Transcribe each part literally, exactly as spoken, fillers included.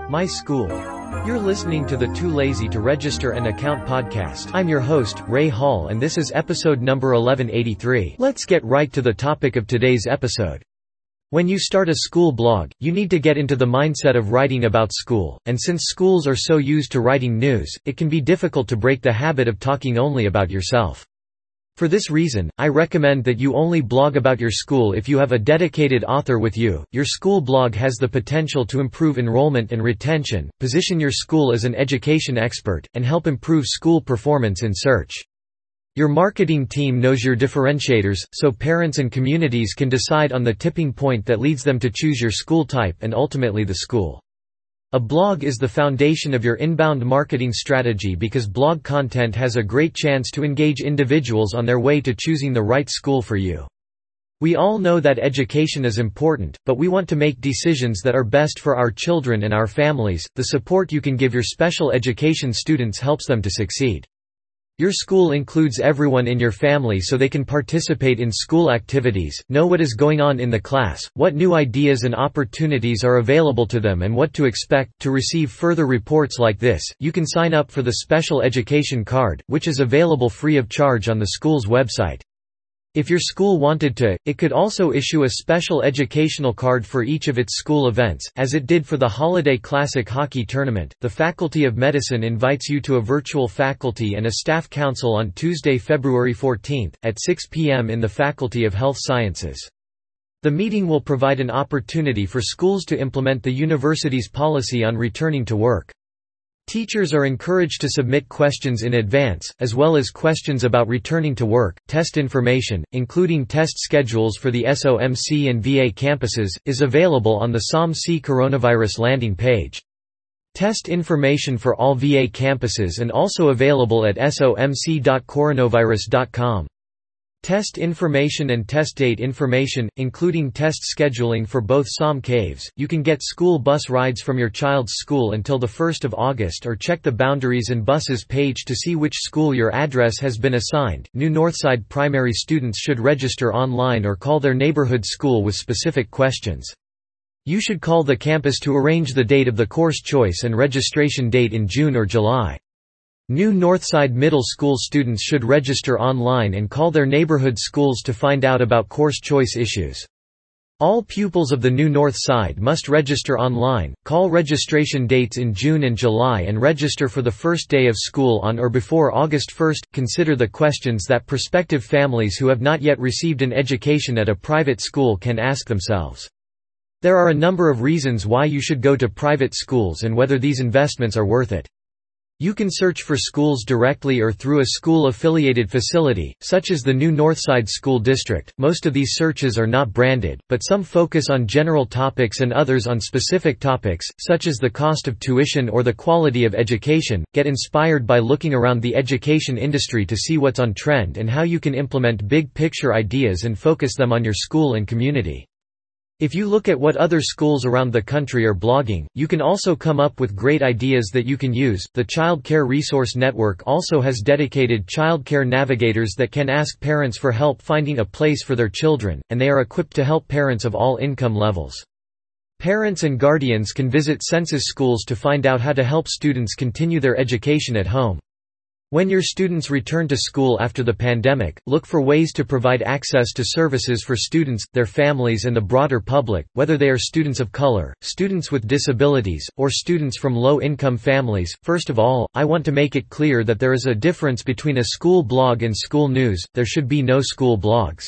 My School. You're listening to the Too Lazy to Register an Account podcast. I'm your host, Ray Hall, and this is episode number eleven eighty-three. Let's get right to the topic of today's episode. When you start a school blog, you need to get into the mindset of writing about school, and since schools are so used to writing news, it can be difficult to break the habit of talking only about yourself. For this reason, I recommend that you only blog about your school if you have a dedicated author with you. Your school blog has the potential to improve enrollment and retention, position your school as an education expert, and help improve school performance in search. Your marketing team knows your differentiators, so parents and communities can decide on the tipping point that leads them to choose your school type and ultimately the school. A blog is the foundation of your inbound marketing strategy because blog content has a great chance to engage individuals on their way to choosing the right school for you. We all know that education is important, but we want to make decisions that are best for our children and our families. The support you can give your special education students helps them to succeed. Your school includes everyone in your family so they can participate in school activities, know what is going on in the class, what new ideas and opportunities are available to them and what to expect. To receive further reports like this, you can sign up for the Special Education Card, which is available free of charge on the school's website. If your school wanted to, it could also issue a special educational card for each of its school events, as it did for the Holiday Classic Hockey Tournament. The Faculty of Medicine invites you to a virtual faculty and a staff council on Tuesday, February fourteenth, at six p m in the Faculty of Health Sciences. The meeting will provide an opportunity for schools to implement the university's policy on returning to work. Teachers are encouraged to submit questions in advance, as well as questions about returning to work. Test information, including test schedules for the S O M C and V A campuses, is available on the S O M C coronavirus landing page. Test information for all V A campuses and also available at S O M C dot coronavirus dot com. Test information and test date information, including test scheduling for both S O M caves. You can get school bus rides from your child's school until the first of August or check the Boundaries and Buses page to see which school your address has been assigned. New Northside primary students should register online or call their neighborhood school with specific questions. You should call the campus to arrange the date of the course choice and registration date in June or July. New Northside Middle School students should register online and call their neighborhood schools to find out about course choice issues. All pupils of the New Northside must register online, call registration dates in June and July and register for the first day of school on or before August first. Consider the questions that prospective families who have not yet received an education at a private school can ask themselves. There are a number of reasons why you should go to private schools and whether these investments are worth it. You can search for schools directly or through a school-affiliated facility, such as the New Northside School District. Most of these searches are not branded, but some focus on general topics and others on specific topics, such as the cost of tuition or the quality of education. Get inspired by looking around the education industry to see what's on trend and how you can implement big-picture ideas and focus them on your school and community. If you look at what other schools around the country are blogging, you can also come up with great ideas that you can use. The Child Care Resource Network also has dedicated child care navigators that can ask parents for help finding a place for their children, and they are equipped to help parents of all income levels. Parents and guardians can visit census schools to find out how to help students continue their education at home. When your students return to school after the pandemic, look for ways to provide access to services for students, their families and the broader public, whether they are students of color, students with disabilities, or students from low-income families. First of all, I want to make it clear that there is a difference between a school blog and school news. There should be no school blogs.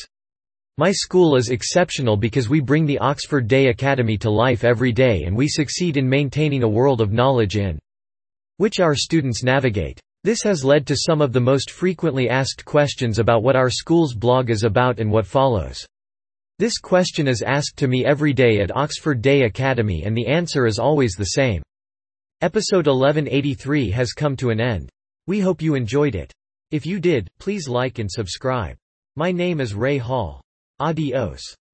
My school is exceptional because we bring the Oxford Day Academy to life every day and we succeed in maintaining a world of knowledge in which our students navigate. This has led to some of the most frequently asked questions about what our school's blog is about and what follows. This question is asked to me every day at Oxford Day Academy and the answer is always the same. Episode eleven eighty-three has come to an end. We hope you enjoyed it. If you did, please like and subscribe. My name is Ray Hall. Adios.